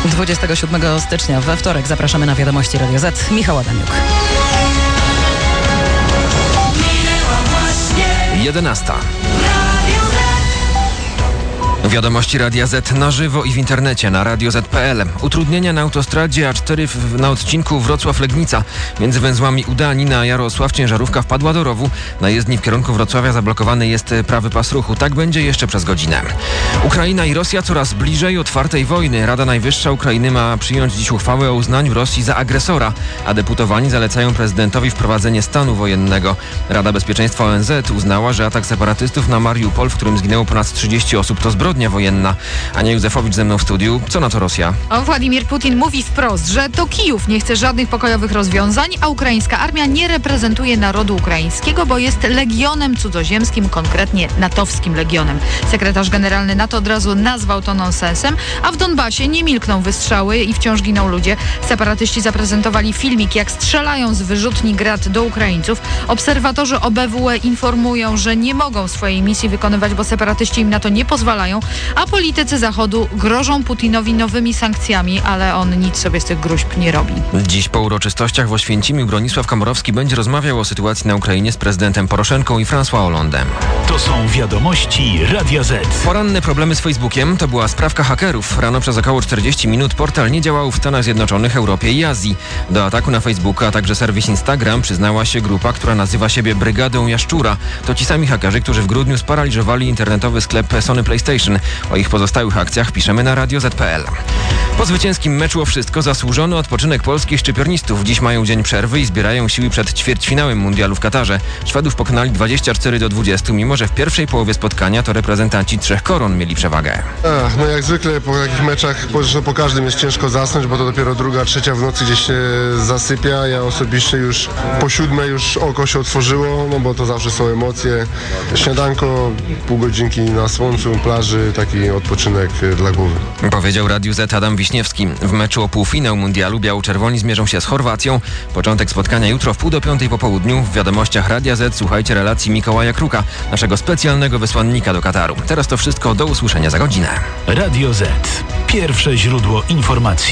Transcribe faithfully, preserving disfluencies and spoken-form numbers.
dwudziestego siódmego stycznia we wtorek zapraszamy na Wiadomości Radio Z. Michał Adamiuk. jedenasta. Wiadomości Radia Z na żywo i w internecie na radio zet kropka pe el. Utrudnienia na autostradzie A cztery w, na odcinku Wrocław-Legnica. Między węzłami Udanina, Jarosław ciężarówka wpadła do rowu. Na jezdni w kierunku Wrocławia zablokowany jest prawy pas ruchu. Tak będzie jeszcze przez godzinę. Ukraina i Rosja coraz bliżej otwartej wojny. Rada Najwyższa Ukrainy ma przyjąć dziś uchwałę o uznaniu Rosji za agresora, a deputowani zalecają prezydentowi wprowadzenie stanu wojennego. Rada Bezpieczeństwa O N Z uznała, że atak separatystów na Mariupol, w którym zginęło ponad trzydzieści osób, to zbrodnia wojenna. Ania Józefowicz ze mną w studiu. Co na to Rosja? O, Władimir Putin mówi wprost, że to Kijów nie chce żadnych pokojowych rozwiązań, a ukraińska armia nie reprezentuje narodu ukraińskiego, bo jest legionem cudzoziemskim, konkretnie natowskim legionem. Sekretarz generalny NATO od razu nazwał to nonsensem, a w Donbasie nie milkną wystrzały i wciąż giną ludzie. Separatyści zaprezentowali filmik, jak strzelają z wyrzutni Grad do Ukraińców. Obserwatorzy O B W E informują, że nie mogą swojej misji wykonywać, bo separatyści im na to nie pozwalają, a politycy Zachodu grożą Putinowi nowymi sankcjami, ale on nic sobie z tych gruźb nie robi. Dziś po uroczystościach w Oświęcimiu Bronisław Komorowski będzie rozmawiał o sytuacji na Ukrainie z prezydentem Poroszenką i François Hollandem. To są Wiadomości Radia Z. Poranne problemy z Facebookiem to była sprawka hakerów. Rano przez około czterdzieści minut portal nie działał w Stanach Zjednoczonych, Europie i Azji. Do ataku na Facebooka, a także serwis Instagram przyznała się grupa, która nazywa siebie Brygadą Jaszczura. To ci sami hakerzy, którzy w grudniu sparaliżowali internetowy sklep Sony PlayStation. O ich pozostałych akcjach piszemy na radio zet kropka pe el. Po zwycięskim meczu o wszystko zasłużony odpoczynek polskich szczypiornistów. Dziś mają dzień przerwy i zbierają siły przed ćwierćfinałem mundialu w Katarze. Szwedów pokonali dwadzieścia cztery do dwudziestu, mimo że w pierwszej połowie spotkania to reprezentanci trzech koron mieli przewagę. Ach, no jak zwykle po takich meczach, po, po każdym jest ciężko zasnąć, bo to dopiero druga, trzecia w nocy gdzieś się zasypia. Ja osobiście już po siódmej już oko się otworzyło, no bo to zawsze są emocje. Śniadanko, pół godzinki na słońcu, plaży, taki odpoczynek dla głowy. Powiedział Radiu Z Adam Wiśniewski. W meczu o półfinał mundialu biało-czerwoni zmierzą się z Chorwacją. Początek spotkania jutro w pół do piątej po południu. W Wiadomościach Radia Z słuchajcie relacji Mikołaja Kruka, naszego specjalnego wysłannika do Kataru. Teraz to wszystko, do usłyszenia za godzinę. Radio Z. Pierwsze źródło informacji.